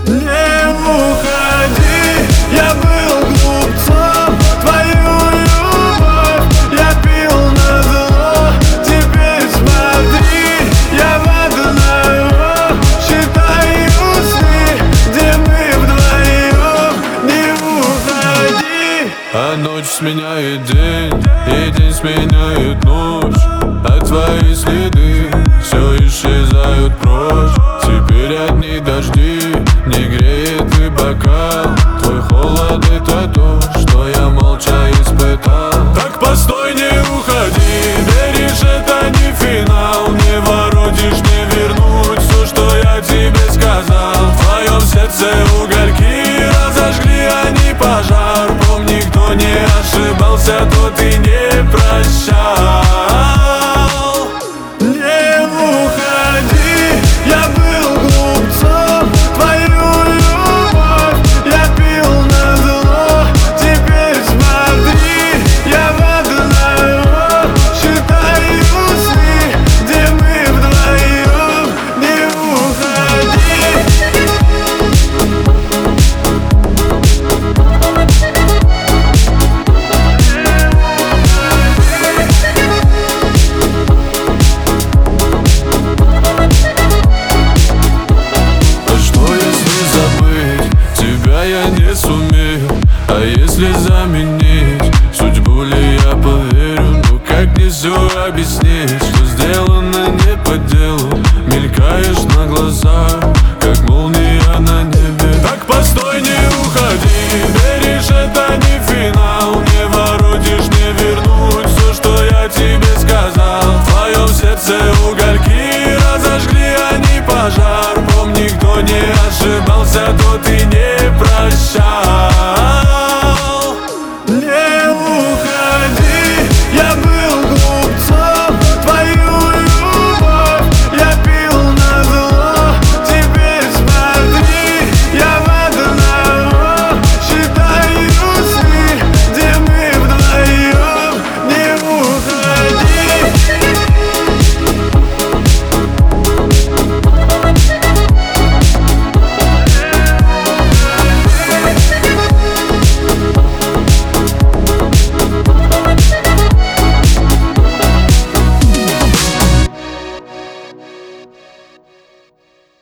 Не уходи, я был глупцом, твою любовь я пил назло. Теперь смотри, я в одного считаю сны, где мы вдвоем. Не уходи. А ночь сменяет день, и день сменяет ночь, а твои следы все исчезают прочь. Теперь одни дожди, не греет и бокал. Твой холод — это то, что я молча испытал. Так постой, не уходи, веришь, это не финал. Не воротишь, не вернуть все, что я тебе сказал. В твоем сердце угольки разожгли они пожар. Помни, кто не ошибался, тот и не прощал. Не уходи, я был глупцом, твою любовь я пил назло. Теперь смотри, я в одного считаю сны, где мы вдвоем. Не уходи. А что если забыть тебя я не сумею? А если заменить судьбу ли я поверю? Ну как мне все объяснить, что сделано не по делу? Мелькаешь на глазах, как молния на небе. Так постой, не уходи, веришь, это не финал. Не воротишь, не вернуть все, что я тебе сказал. В твоем сердце угольки разожгли они пожар. Помни, кто не ошибался, тот и не